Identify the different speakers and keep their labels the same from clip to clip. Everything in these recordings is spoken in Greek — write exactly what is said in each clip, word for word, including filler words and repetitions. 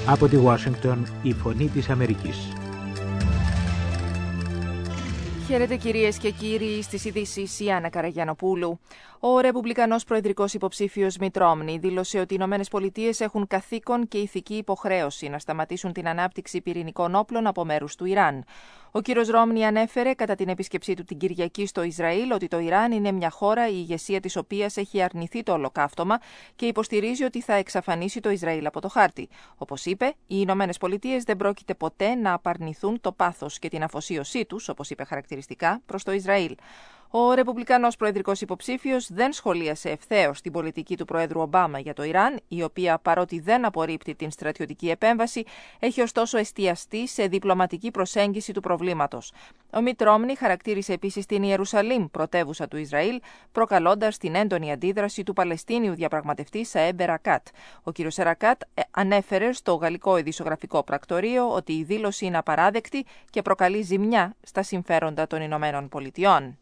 Speaker 1: Από τη Ουάσιγκτον, η Φωνή της Αμερικής.
Speaker 2: Χαίρετε κυρίες και κύριοι, στις ειδήσεις η Άννα Καραγιανοπούλου. Ο ρεπουμπλικανός προεδρικός υποψήφιος Μιτ Ρόμνι δήλωσε ότι οι Ηνωμένες Πολιτείες έχουν καθήκον και ηθική υποχρέωση να σταματήσουν την ανάπτυξη πυρηνικών όπλων από μέρους του Ιράν. Ο κύριος Ρόμνι ανέφερε κατά την επίσκεψή του την Κυριακή στο Ισραήλ ότι το Ιράν είναι μια χώρα η ηγεσία της οποίας έχει αρνηθεί το ολοκαύτωμα και υποστηρίζει ότι θα εξαφανίσει το Ισραήλ από το χάρτη. Όπως είπε, οι Ηνωμένες Πολιτείες δεν πρόκειται ποτέ να απαρνηθούν το πάθος και την αφοσίωσή τους, όπως είπε χαρακτηριστικά, προς το Ισραήλ. Ο ρεπουμπλικανός προεδρικός υποψήφιος δεν σχολίασε ευθέως την πολιτική του Προέδρου Ομπάμα για το Ιράν, η οποία παρότι δεν απορρίπτει την στρατιωτική επέμβαση, έχει ωστόσο εστιαστεί σε διπλωματική προσέγγιση του προβλήματος. Ο Μιτ Ρόμνι χαρακτήρισε επίσης την Ιερουσαλήμ πρωτεύουσα του Ισραήλ, προκαλώντας την έντονη αντίδραση του Παλαιστίνιου διαπραγματευτή Σαέμ Ερακάτ. Ο κ. Ερακάτ ανέφερε στο γαλλικό ειδησιογραφικό πρακτορείο ότι η δήλωση είναι απαράδεκτη και προκαλεί ζημιά στα συμφέροντα των Ηνωμένων Πολιτειών.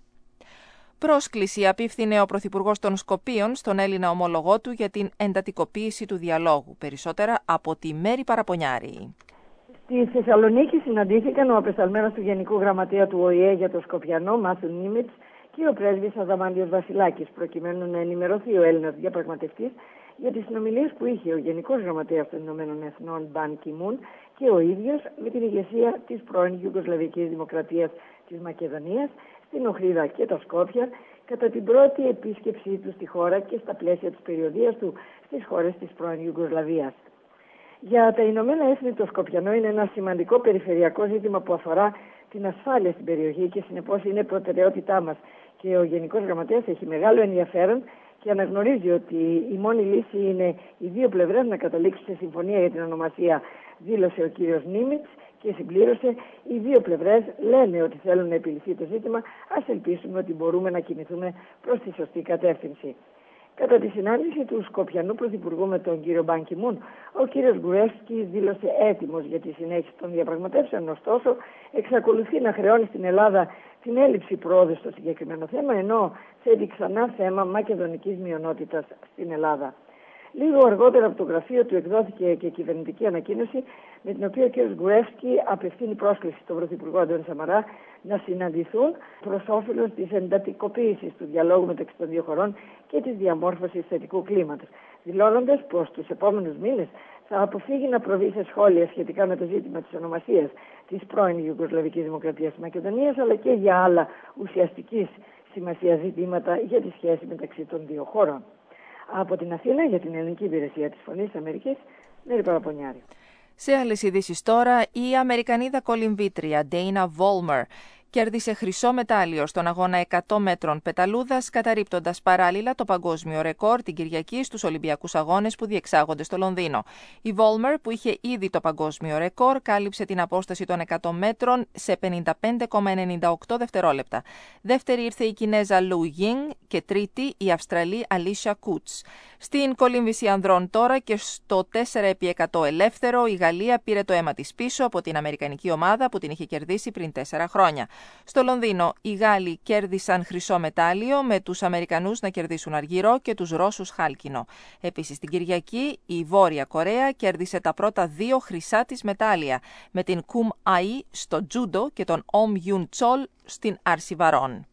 Speaker 2: Πρόσκληση απίφθινε ο Πρωθυπουργός των Σκοπίων στον Έλληνα ομολογό του για την εντατικοποίηση του διαλόγου. Περισσότερα από τη Μέρη Παραπονιάρη.
Speaker 3: Στη Θεσσαλονίκη συναντήθηκαν ο απεσταλμένος του Γενικού Γραμματέα του Ο Η Ε για το Σκοπιανό, Μάθιου Νίμιτς, και ο πρέσβης Αδαμάντιος Βασιλάκης, προκειμένου να ενημερωθεί ο Έλληνας διαπραγματευτής για τις συνομιλίες που είχε ο Γενικός Γραμματέας των Ηνωμένων Εθνών, Μπαν Κι Μουν, και ο ίδιος με την ηγεσία της πρώην Ιουγκοσλαβικής Δημοκρατίας της Μακεδονίας, στην Οχρίδα και τα Σκόπια, κατά την πρώτη επίσκεψή του στη χώρα και στα πλαίσια της περιοδίας του στις χώρες της πρώην Ιουγκοσλαβίας. Για τα Ηνωμένα Έθνη, το Σκοπιανό είναι ένα σημαντικό περιφερειακό ζήτημα που αφορά την ασφάλεια στην περιοχή και συνεπώς είναι προτεραιότητά μας. Και ο Γενικός Γραμματέας έχει μεγάλο ενδιαφέρον και αναγνωρίζει ότι η μόνη λύση είναι οι δύο πλευρές να καταλήξουν σε συμφωνία για την ονομασία, δήλωσε ο κύριος Νίμιτς. Και συμπλήρωσε, οι δύο πλευρές λένε ότι θέλουν να επιλυθεί το ζήτημα, ας ελπίσουμε ότι μπορούμε να κινηθούμε προς τη σωστή κατεύθυνση. Κατά τη συνάντηση του Σκοπιανού Πρωθυπουργού με τον κύριο Μπαν Κι Μουν, ο κύριος Γκουρεύσκι δήλωσε έτοιμος για τη συνέχιση των διαπραγματεύσεων, ωστόσο εξακολουθεί να χρεώνει στην Ελλάδα την έλλειψη πρόοδου στο συγκεκριμένο θέμα, ενώ θέτει ξανά θέμα μακεδονικής μειονότητας στην Ελλάδα. Λίγο αργότερα από το γραφείο του εκδόθηκε και κυβερνητική ανακοίνωση, με την οποία ο κ. Γκουρεύσκι απευθύνει πρόσκληση στον Πρωθυπουργό Αντώνη Σαμαρά να συναντηθούν προς όφελος της εντατικοποίησης του διαλόγου μεταξύ των δύο χωρών και της διαμόρφωσης θετικού κλίματος, δηλώνοντας πως τους επόμενους μήνες θα αποφύγει να προβεί σε σχόλια σχετικά με το ζήτημα της ονομασίας της πρώην Ιουγκοσλαβικής Δημοκρατίας της Μακεδονίας, αλλά και για άλλα ουσιαστικής σημασίας ζητήματα για τη σχέση μεταξύ των δύο χωρών. Από την Αθήνα για την Ελληνική Υπηρεσία της Φωνής της Αμερικής, Μέρη Παραπονιάρη.
Speaker 2: Σε άλλες ειδήσεις τώρα, η Αμερικανίδα κολυμβήτρια Dana Vollmer κέρδισε χρυσό μετάλλιο στον αγώνα εκατό μέτρων πεταλούδας, καταρρίπτοντας παράλληλα το παγκόσμιο ρεκόρ την Κυριακή στους Ολυμπιακούς Αγώνες που διεξάγονται στο Λονδίνο. Η Vollmer, που είχε ήδη το παγκόσμιο ρεκόρ, κάλυψε την απόσταση των εκατό μέτρων σε πενήντα πέντε κόμμα ενενήντα οκτώ δευτερόλεπτα. Δεύτερη ήρθε η Κινέζα Lu Ying και τρίτη η Αυστραλή Alicia Coutts. Στην κολύμβηση ανδρών τώρα και στο τέσσερα επί εκατό ελεύθερο, η Γαλλία πήρε το αίμα της πίσω από την αμερικανική ομάδα που την είχε κερδίσει πριν τέσσερα χρόνια. Στο Λονδίνο, οι Γάλλοι κέρδισαν χρυσό μετάλλιο, με τους Αμερικανούς να κερδίσουν αργυρό και τους Ρώσους χάλκινο. Επίσης, την Κυριακή, η Βόρεια Κορέα κέρδισε τα πρώτα δύο χρυσά της μετάλλια, με την Κουμ Αϊ στο τζούντο και τον Ομ Γιουν Τσόλ στην άρση βαρών.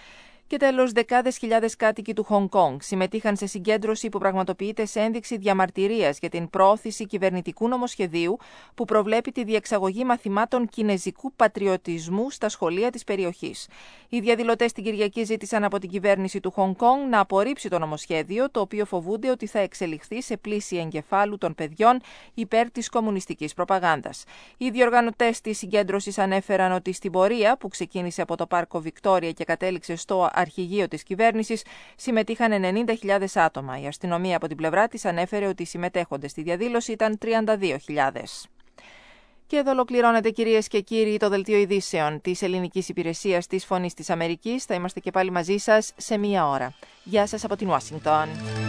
Speaker 2: Και τέλος, δεκάδες χιλιάδες κάτοικοι του Χονγκ Κονγκ συμμετείχαν σε συγκέντρωση που πραγματοποιείται σε ένδειξη διαμαρτυρίας για την προώθηση κυβερνητικού νομοσχεδίου που προβλέπει τη διεξαγωγή μαθημάτων κινεζικού πατριωτισμού στα σχολεία της περιοχής. Οι διαδηλωτές την Κυριακή ζήτησαν από την κυβέρνηση του Χονγκ Κονγκ να απορρίψει το νομοσχέδιο, το οποίο φοβούνται ότι θα εξελιχθεί σε πλήση εγκεφάλου των παιδιών υπέρ της κομμουνιστικής προπαγάνδας. Οι διοργανωτές της συγκέντρωσης ανέφεραν ότι στην πορεία, που ξεκίνησε από το πάρκο Βικτόρια και κατέληξε στο αρχηγείο της κυβέρνησης, συμμετείχαν ενενήντα χιλιάδες άτομα. Η αστυνομία από την πλευρά της ανέφερε ότι οι συμμετέχοντες στη διαδήλωση ήταν τριάντα δύο χιλιάδες. Και εδώ ολοκληρώνεται, κυρίες και κύριοι, το δελτίο ειδήσεων της Ελληνικής Υπηρεσίας της Φωνής της Αμερικής. Θα είμαστε και πάλι μαζί σας σε μία ώρα. Γεια σας από την Ουάσιγκτον.